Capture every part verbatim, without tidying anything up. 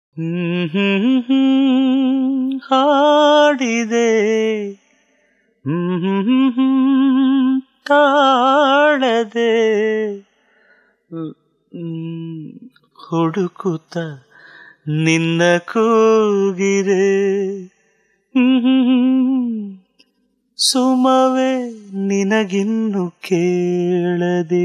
ಹ್ಮ್ ಹಾಡಿದೆ ಹ್ಮ್ ತಾಳದೆ ಹುಡುಕುತ್ತ ನಿನ್ನ ಕೂಗಿರೆ ಸುಮವೇ ನಿನಗಿನ್ನು ಕೇಳದೆ.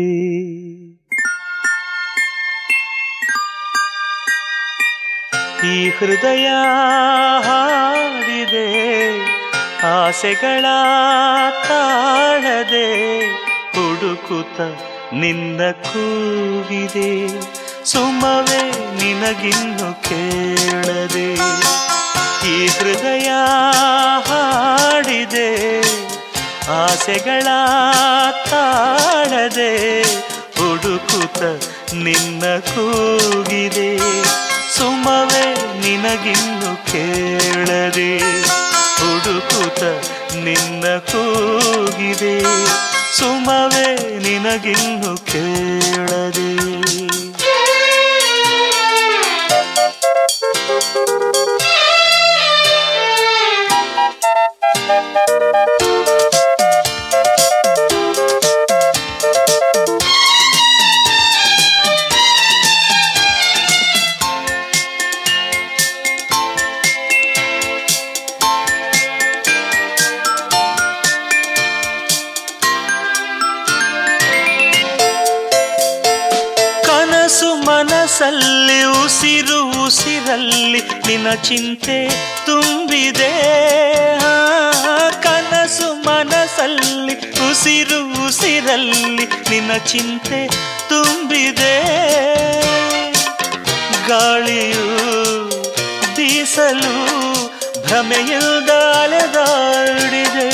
ಈ ಹೃದಯ ಹಾಡಿದೆ ಆಸೆಗಳ ತಾಳದೆ ಹುಡುಕುತ್ತ ನಿನ್ನ ಕೂಗಿದೆ ಸುಮವೇ ನಿನಗಿನ್ನು ಕೇಳದೆ. ಈ ಹೃದಯ ಹಾಡಿದೆ ಆಸೆಗಳ ತಾಳದೆ ಹುಡುಕುತ್ತ ನಿನ್ನ ಕೂಗಿದೆ ಸುಮವೇ ನಿನಗಿನ್ನು ಕೇಳದೆ. ಹುಡುಕುತ್ತ ನಿನ್ನ ಕೂಗಿದೆ ಸುಮವೇ ನಿನಗಿನ್ನು ಕೇಳದೆ. ಮನಸ್ಸಲ್ಲಿ ಉಸಿರು ಉಸಿರಲ್ಲಿ ನಿನ್ನ ಚಿಂತೆ ತುಂಬಿದೆ. ಕನಸು ಮನಸ್ಸಲ್ಲಿ ಉಸಿರು ಉಸಿರಲ್ಲಿ ನಿನ್ನ ಚಿಂತೆ ತುಂಬಿದೆ. ಗಾಳಿಯು ಬೀಸಲು ಭ್ರಮೆಯಿಂದ ಅಲೆದಾಡಿದೆ.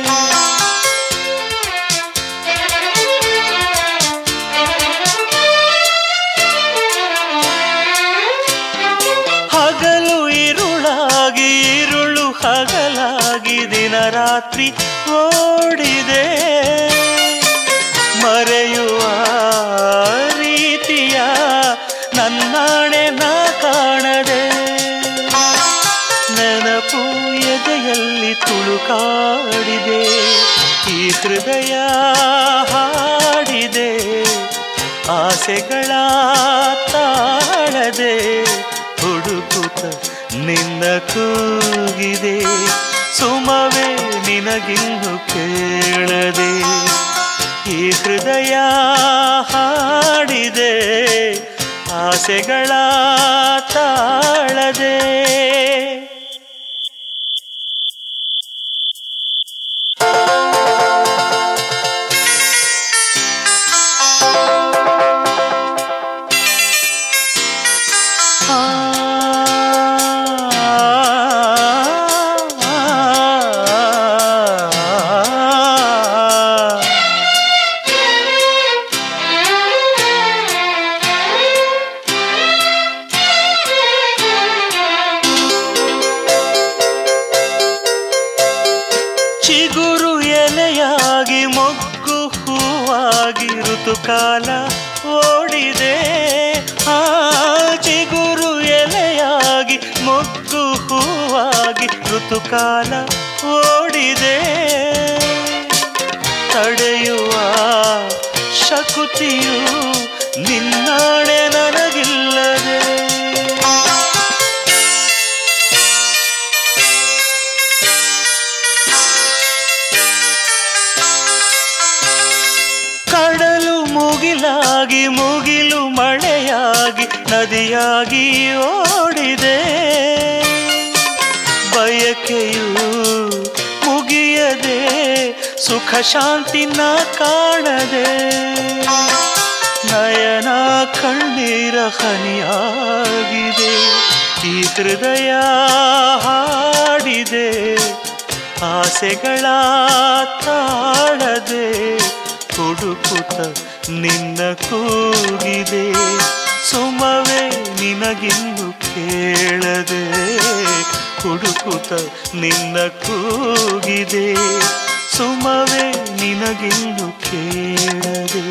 ಹಗಲಾಗಿ ದಿನ ರಾತ್ರಿ ಓಡಿದೆ. ಮರೆಯುವ ರೀತಿಯ ನನ್ನಾಣೆ ನಾ ಕಾಣದೆ. ನೆನಪು ಎದೆಯಲ್ಲಿ ತುಳುಕಾಡಿದೆ. ಈ ಹೃದಯ ಹಾಡಿದೆ ಆಸೆಗಳ ತಾಳದೆ ಹುಡುಕುತ್ತ ನಿನ್ನ ಕೂಗಿದೆ ಸುಮವೇ ನಿನಗಿನ್ನು ಕೇಳದೆ. ಈ ಹೃದಯ ಹಾಡಿದೆ ಆಸೆಗಳ ತಾಳದೆ. ಚಿಗುರು ಎಲೆಯಾಗಿ ಮೊಗ್ಗು ಹೂವಾಗಿ ಋತುಕಾಲ ಓಡಿದೆ. ಆ ಚಿಗುರು ಎಲೆಯಾಗಿ ಮೊಗ್ಗು ಹೂವಾಗಿ ಋತುಕಾಲ ಓಡಿದೆ. ತಡೆಯುವ ಶಕುತಿಯು ನಿನ್ನಾಣೆ ನನಗಿಲ್ಲದೆ. ಕಡಲು ಮುಗಿಲಾಗಿ ಮುಗಿಲು ಮಳೆಯಾಗಿ ನದಿಯಾಗಿ ಓಡಿದೆ. ಬಯಕೆಯು ಮುಗಿಯದೆ ಸುಖ ಶಾಂತಿನ ಕಾಣದೆ. ನಯನ ಕಣ್ಣೀರ ಹನಿಯಾಗಿದೆ. ಈ ಹೃದಯ ಹಾಡಿದೆ ಆಸೆಗಳ ತಾಳದೆ ಹುಡುಕುತ್ತ ನಿನ್ನ ಕೂಗಿದೆ ಸುಮವೇ ನಿನಗಿನ್ನು ಕೇಳದೆ. ಹುಡುಕುತ್ತ ನಿನ್ನ ಕೂಗಿದೆ ಸುಮವೇ ನಿನಗಿನ್ನು ಕೇಳದೆ.